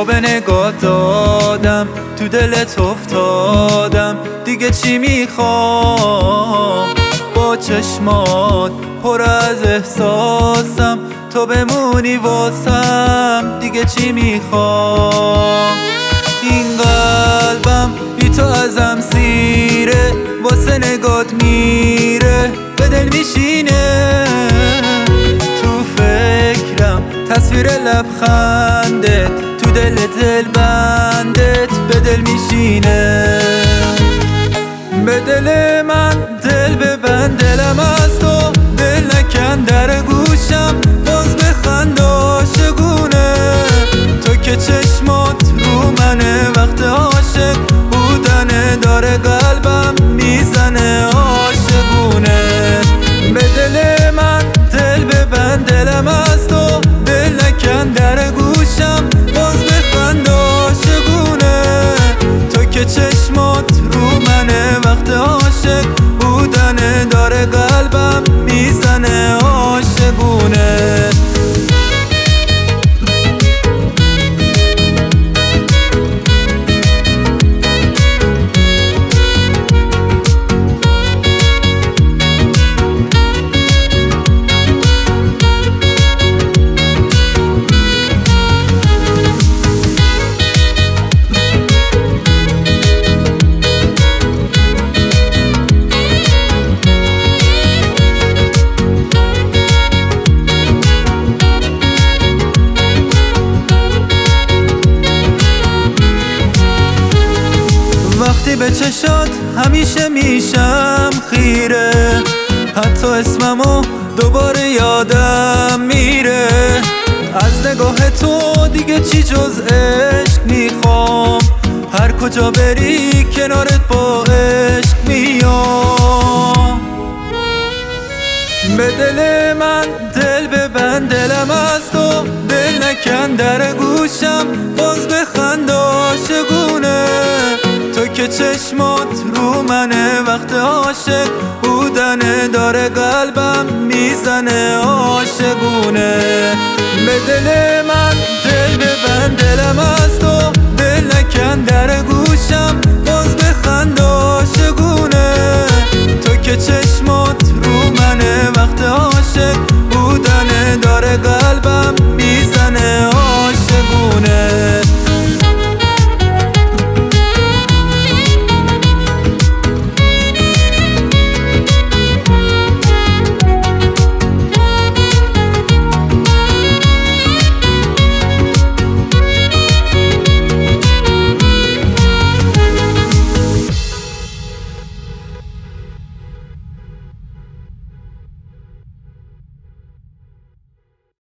تو به نگاه دادم، تو دلت افتادم، دیگه چی میخوام؟ با چشمات پر از احساسم، تو بمونی واسم، دیگه چی میخوام؟ این قلبم بی تو ازم سیره، واسه نگات میره، به دل میشینه. تو فکرم تصویر لبخندت، تو دل بندت به دل میشینه. به دل من دل ببند، دلم از تو دل نکن در گوشم، باز بخند عاشقونه. تو که چشمات رو منه، وقت عاشق بودنه، داره قلبم میزنه عاشقونه. به دل من دل ببند، دلم از تو دل نکن در گوشم، باز بخند عاشقونه. تو که چشمات رو منه، وقت عاشق بودنه، داره قلبم میزنه عاشقونه. وقتی به چشات همیشه میشم خیره، حتی اسممو دوباره یادم میره. از نگاه تو دیگه چی جز عشق میخوام، هر کجا بری کنارت با عشق میام. به دل من دل ببند، دلم از تو دل نکن در گوشم، باز بخند عاشقونه. تو که چشمات رو منه، وقت عاشق بودنه، داره قلبم میزنه عاشقونه. به دل من دل ببند، دلم از تو دل نکن در گوشم، باز بخند عاشقونه. تو که چشمات رو منه، وقت عاشق بودنه، داره قلبم